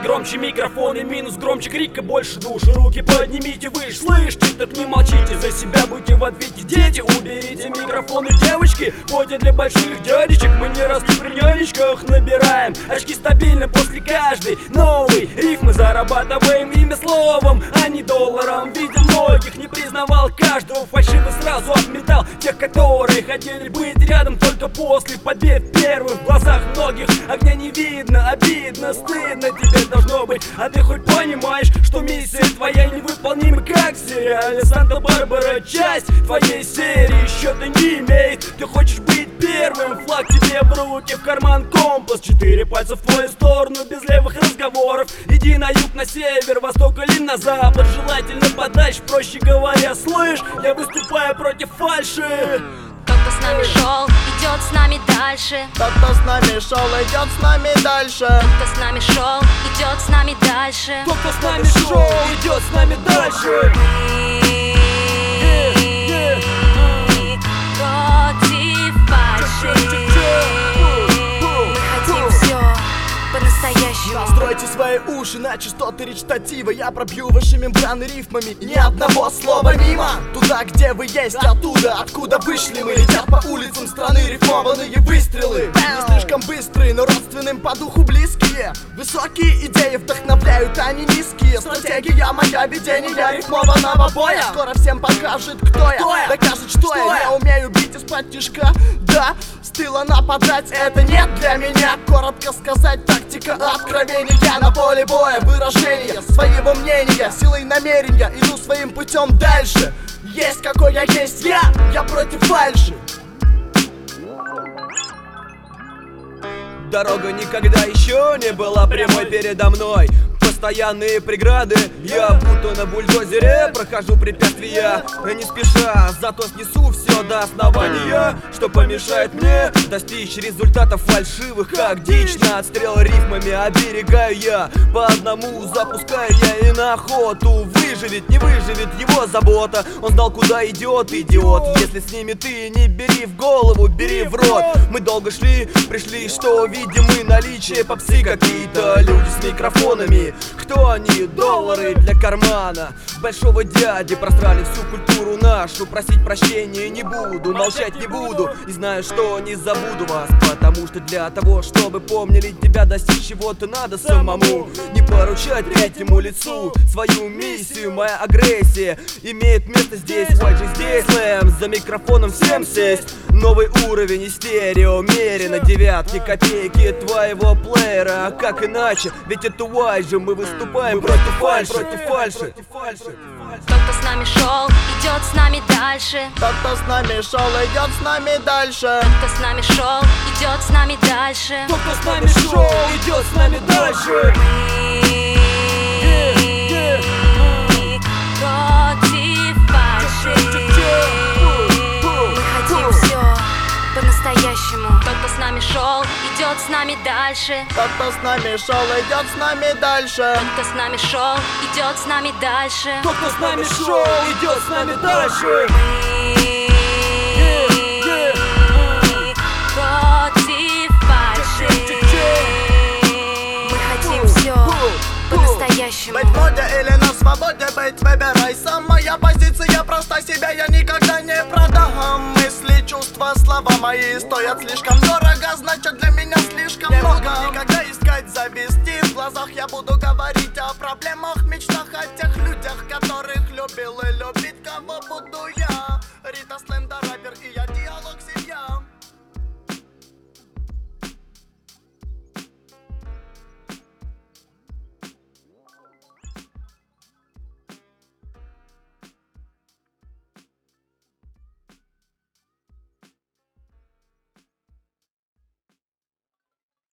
громче микрофон и минус громче крик и больше души. Руки поднимите выше, слышите, так не молчите. За себя будьте в ответе, дети. Уберите микрофоны, девочки. Пойте для больших дядечек. Мы не росли при нянечках, набираем очки стабильно после каждой новой рифмы. Зарабатываем имя словом, а не долларом. Видел многих, не признавал каждого. Фальшиво сразу отметал тех, которые хотели быть рядом только после побед первых. В глазах многих огня не видно, обидно, стыдно тебе должно быть. А ты хоть понимаешь, что миссия твоя невыполнима, как в сериале Санта-Барбара. Часть твоей серии счета не имеет. Ты хочешь быть первым, флаг тебе в руки, в карман компас. 4 пальца в твою сторону, без левых разговоров. Иди на юг, на север, восток или на запад. Желательно подальше, проще говоря. Слышь, я выступаю против фальши. Тот, кто с нами шел, идет с нами дальше. Тот, кто с нами шел, идет с нами дальше. Тот, кто с нами шел, идет с нами дальше. Тот, кто с нами шел, идет с нами дальше. Против фальши. Мы хотим все по-настоящему. Настройте свои уши на частоты речитатива. Я пробью ваши мембраны рифмами и ни одного слова мимо. Туда, где вы есть, оттуда, откуда вышли мы. Летят по улицам страны рифмованные выстрелы. Не слишком быстрые, но родственным по духу близкие. Высокие идеи вдохновляют, они низкие. Стратегия моя ведения рифмованного боя. Скоро всем покажет, кто я, докажет, что я. Я умею бить из-под тишка, да. С тыла нападать, это нет для меня. Коротко сказать, тактика откровения. На поле боя выражения своего мнения, силой намерения иду своим путем дальше. Есть какой я есть я против фальши. Дорога никогда еще не была прямой передо мной. Постоянные преграды, я будто на бульдозере прохожу препятствия не спеша, зато снесу все до основания, что помешает мне достичь результатов фальшивых, как дичь. На отстрел рифмами оберегаю я, по одному запускаю я и на охоту. Выживет, не выживет его забота, он знал, куда идет идиот. Если с ними ты не бери в голову, бери в рот. Мы долго шли, пришли, что видим мы наличие попсы. Какие-то люди с микрофонами. Кто они? Доллары для кармана большого дяди. Просрали всю культуру нашу. Просить прощения не буду, молчать не буду. И знаю, что не забуду вас, потому что для того, чтобы помнили тебя, достичь чего-то надо самому. Не поручать третьему лицу свою миссию. Моя агрессия имеет место здесь. YG здесь, слэм, за микрофоном всем сесть. Новый уровень и стерео мерено. Девятки, копейки твоего плеера. А как иначе? Ведь это YG. Мы выступаем против фальши. Тот, кто с нами шел, идет с нами дальше. Тот, кто с нами шел, идет с нами дальше. Тот, кто с нами шел, идет с нами дальше. Тот, кто с нами шел, идет с нами дальше. Против фальши. Мы хотим все по-настоящему. Тот, кто с нами шел, идет с нами дальше. Тот, кто с нами шел, идет с нами дальше. Тот, кто с нами шел, идет с нами дальше. Тот, кто с нами шел, идет с нами дальше. Против фальши. Мы хотим все по-настоящему. Быть в моде или на свободе, быть выбирай сам. Моя позиция проста, себя я никогда не продам. Мысли, чувства, слова мои стоят слишком дорого, значит для меня слишком много. Никогда искать зависти, в глазах я буду